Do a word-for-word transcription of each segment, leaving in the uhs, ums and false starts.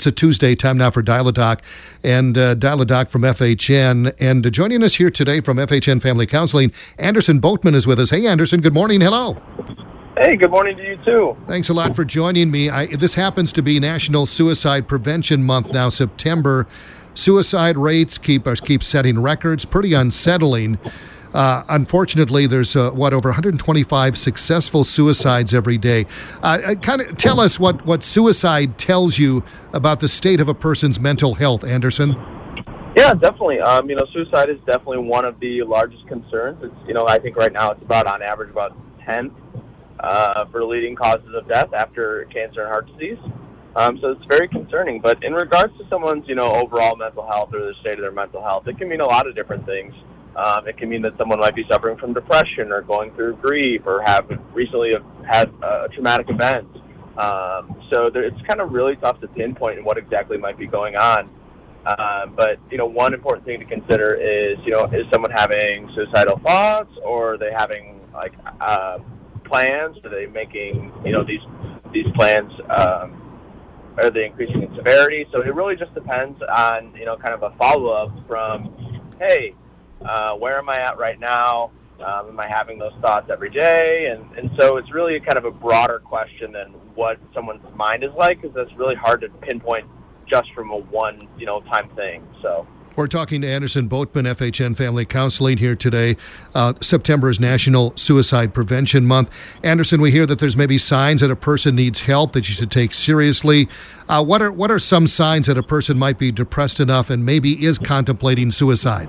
It's a Tuesday, time now for Dial-A-Doc, and uh, Dial-A-Doc from F H N. And uh, joining us here today from F H N Family Counseling, Anderson Boatman is with us. Hey, Anderson, good morning. Hello. Hey, good morning to you, too. Thanks a lot for joining me. I, this happens to be National Suicide Prevention Month now, September. Suicide rates keep, uh, keep setting records, pretty unsettling. Uh, unfortunately, there's, uh, what, over one hundred twenty-five successful suicides every day. Uh, kind of tell us what, what suicide tells you about the state of a person's mental health, Anderson. Yeah, definitely. Um, you know, suicide is definitely one of the largest concerns. It's, you know, I think right now it's about, on average, about tenth uh, for leading causes of death after cancer and heart disease. Um, so it's very concerning. But in regards to someone's, you know, overall mental health or the state of their mental health, it can mean a lot of different things. Um, it can mean that someone might be suffering from depression or going through grief or have recently have had a traumatic event. Um, so there, it's kind of really tough to pinpoint what exactly might be going on. Uh, but, you know, one important thing to consider is, you know, is someone having suicidal thoughts, or are they having, like, uh, plans? Are they making, you know, these these plans, um, are they increasing in severity? So it really just depends on, you know, kind of a follow-up from, hey, Uh, where am I at right now? Um, am I having those thoughts every day? And, and so it's really kind of a broader question than what someone's mind is like, because that's really hard to pinpoint just from a one, you know, time thing. So we're talking to Anderson Boatman, F H N Family Counseling here today. Uh, September is National Suicide Prevention Month. Anderson, we hear that there's maybe signs that a person needs help that you should take seriously. Uh, what are what are some signs that a person might be depressed enough and maybe is contemplating suicide?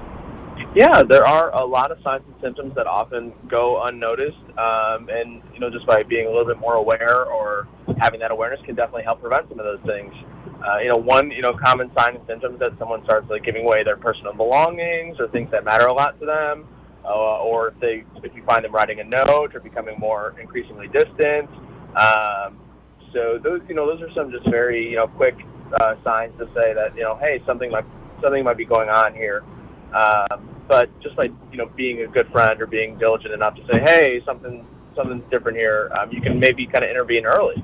Yeah, there are a lot of signs and symptoms that often go unnoticed, um, and, you know, just by being a little bit more aware or having that awareness can definitely help prevent some of those things. Uh, you know, one, you know, common sign and symptoms that someone starts, like, giving away their personal belongings or things that matter a lot to them, uh, or if they, if you find them writing a note or becoming more increasingly distant. Um, so those, you know, those are some just very, you know, quick uh, signs to say that, you know, hey, something might, something might be going on here. Um, but just by, you know, being a good friend or being diligent enough to say, hey, something something's different here, um, you can maybe kind of intervene early.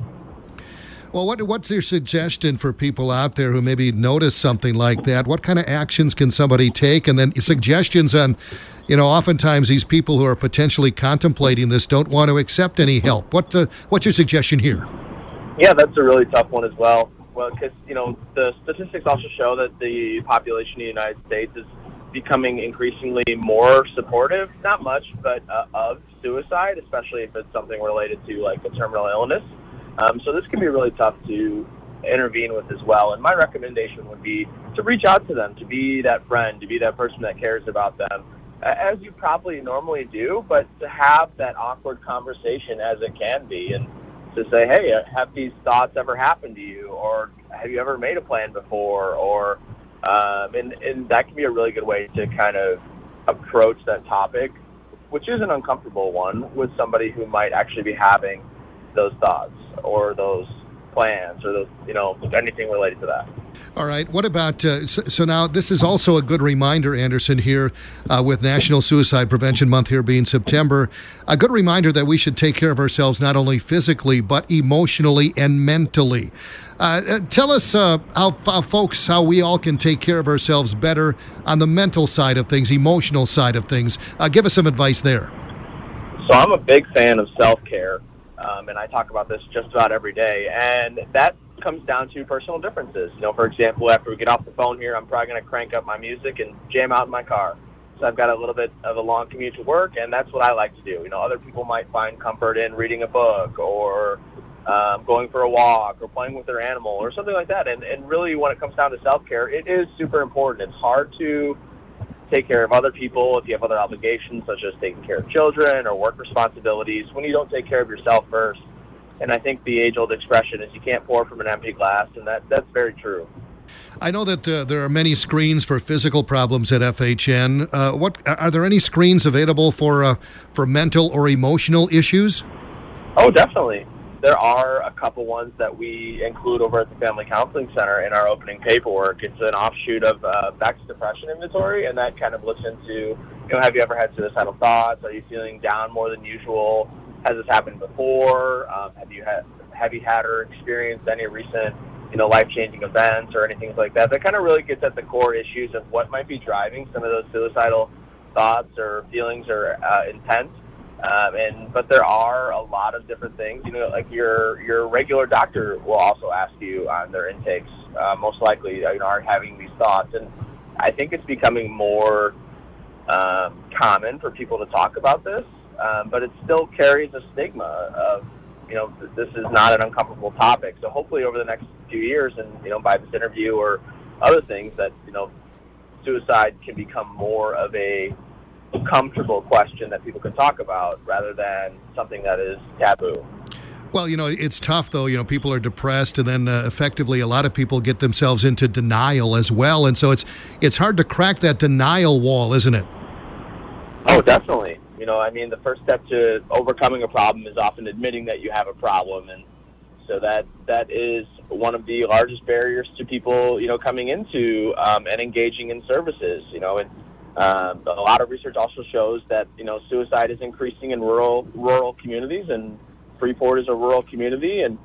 Well, what what's your suggestion for people out there who maybe notice something like that? What kind of actions can somebody take? And then suggestions on, you know, oftentimes these people who are potentially contemplating this don't want to accept any help. What uh, what's your suggestion here? Yeah, that's a really tough one as well. Well, because, you know, the statistics also show that the population of the United States is becoming increasingly more supportive, not much, but uh, of suicide, especially if it's something related to, like, a terminal illness. Um, so this can be really tough to intervene with as well. And my recommendation would be to reach out to them, to be that friend, to be that person that cares about them, as you probably normally do, but to have that awkward conversation as it can be, and to say, hey, have these thoughts ever happened to you? Or have you ever made a plan before? Or Um, and, and that can be a really good way to kind of approach that topic, which is an uncomfortable one, with somebody who might actually be having those thoughts or those plans or those, you know, anything related to that. All right. What about, uh, so, so now this is also a good reminder, Anderson, here uh, with National Suicide Prevention Month here being September, a good reminder that we should take care of ourselves not only physically, but emotionally and mentally. Uh, uh, tell us, uh, how, how folks, how we all can take care of ourselves better on the mental side of things, emotional side of things. Uh, give us some advice there. So I'm a big fan of self-care, um, and I talk about this just about every day, and that comes down to personal differences. You know, for example, after we get off the phone here, I'm probably going to crank up my music and jam out in my car. So I've got a little bit of a long commute to work, and that's what I like to do. You know, other people might find comfort in reading a book or um, going for a walk or playing with their animal or something like that. And, and really, when it comes down to self-care, it is super important. It's hard to take care of other people if you have other obligations, such as taking care of children or work responsibilities, when you don't take care of yourself first. And I think the age-old expression is you can't pour from an empty glass, and that, that's very true. I know that uh, there are many screens for physical problems at F H N. Uh, what are there any screens available for uh, for mental or emotional issues? Oh, definitely. There are a couple ones that we include over at the Family Counseling Center in our opening paperwork. It's an offshoot of uh, Beck's Depression Inventory, and that kind of looks into, you know, have you ever had suicidal thoughts? Are you feeling down more than usual? Has this happened before? Um, have you had have you had or experienced any recent you know, life-changing events or anything like that. That kind of really gets at the core issues of what might be driving some of those suicidal thoughts or feelings or uh, intent. Um, and but there are a lot of different things. You know, like your your regular doctor will also ask you on their intakes. Uh, most likely, you know, are having these thoughts, and I think it's becoming more um, common for people to talk about this. Um, but it still carries a stigma of, you know, this is not an uncomfortable topic. So hopefully, over the next few years, and you know, by this interview or other things, that you know, suicide can become more of a comfortable question that people can talk about rather than something that is taboo. Well, you know, it's tough, though. You know, people are depressed, and then uh, effectively a lot of people get themselves into denial as well. And so it's it's hard to crack that denial wall, isn't it? Oh, definitely. You know, I mean, the first step to overcoming a problem is often admitting that you have a problem. And so that that is one of the largest barriers to people, you know, coming into um, and engaging in services, you know, and Um, a lot of research also shows that, you know, suicide is increasing in rural rural communities, and Freeport is a rural community, and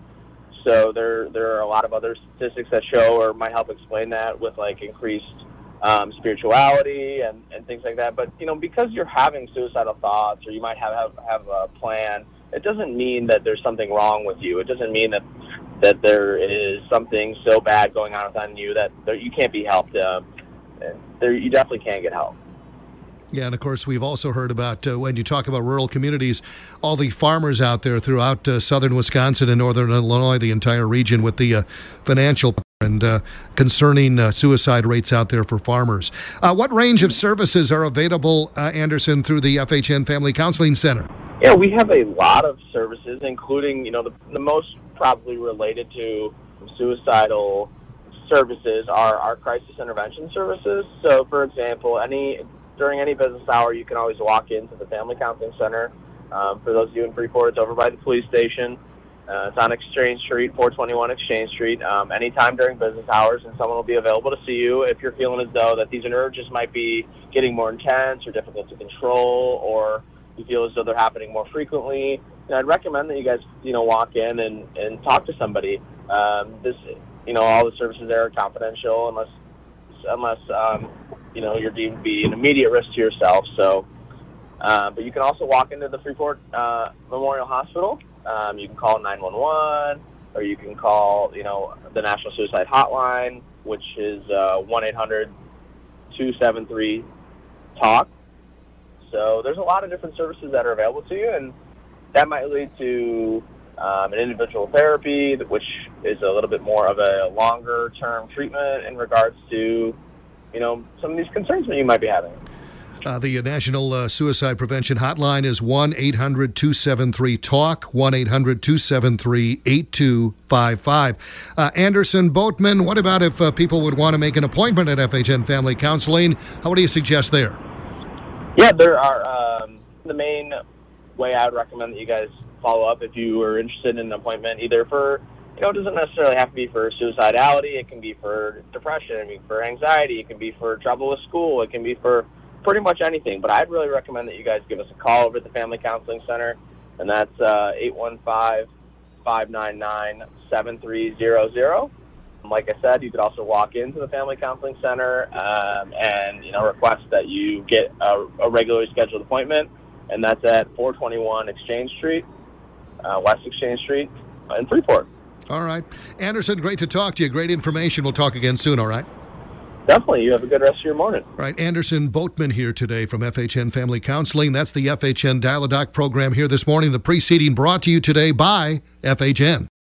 so there there are a lot of other statistics that show or might help explain that with like increased um, spirituality and, and things like that. But you know, because you're having suicidal thoughts or you might have, have have a plan, it doesn't mean that there's something wrong with you. It doesn't mean that that there is something so bad going on within you that there, you can't be helped. Uh, There, you definitely can get help. Yeah, and of course, we've also heard about, uh, when you talk about rural communities, all the farmers out there throughout uh, southern Wisconsin and northern Illinois, the entire region, with the uh, financial and uh, concerning uh, suicide rates out there for farmers. Uh, what range of services are available, uh, Anderson, through the F H N Family Counseling Center? Yeah, we have a lot of services, including, you know, the, the most probably related to suicidal services are our crisis intervention services. So, for example, any during any business hour, you can always walk into the Family Counseling Center. Um, for those of you in Freeport, it's over by the police station. Uh, it's on Exchange Street, four twenty-one Exchange Street. Um, anytime during business hours, and someone will be available to see you if you're feeling as though that these urges might be getting more intense or difficult to control, or you feel as though they're happening more frequently. And I'd recommend that you guys, you know, walk in and, and talk to somebody. Um, this. You know, all the services there are confidential unless, unless um, you know, you're deemed to be an immediate risk to yourself. So, uh, but you can also walk into the Freeport uh, Memorial Hospital. Um, you can call nine one one, or you can call, you know, the National Suicide Hotline, which is uh, one eight hundred two seven three talk. So there's a lot of different services that are available to you, and that might lead to Um, an individual therapy, which is a little bit more of a longer-term treatment in regards to, you know, some of these concerns that you might be having. Uh, the National uh, Suicide Prevention Hotline is one eight hundred two seven three talk, one eight hundred two seven three eight two five five. Uh, Anderson Boatman, what about if uh, people would want to make an appointment at F H N Family Counseling? How do you suggest there? Yeah, there are um, the main way I would recommend that you guys follow up if you are interested in an appointment, either for, you know, it doesn't necessarily have to be for suicidality. It can be for depression. It can be for anxiety. It can be for trouble with school. It can be for pretty much anything. But I'd really recommend that you guys give us a call over at the Family Counseling Center, and that's uh, eight one five, five nine nine, seven three zero zero. Like I said, you could also walk into the Family Counseling Center um, and, you know, request that you get a, a regularly scheduled appointment, and that's at four twenty-one Exchange Street. Uh, West Exchange Street in Freeport. All right. Anderson, great to talk to you. Great information. We'll talk again soon, all right? Definitely. You have a good rest of your morning. All right. Anderson Boatman here today from F H N Family Counseling. That's the F H N Dial-A-Doc program here this morning. The preceding brought to you today by F H N.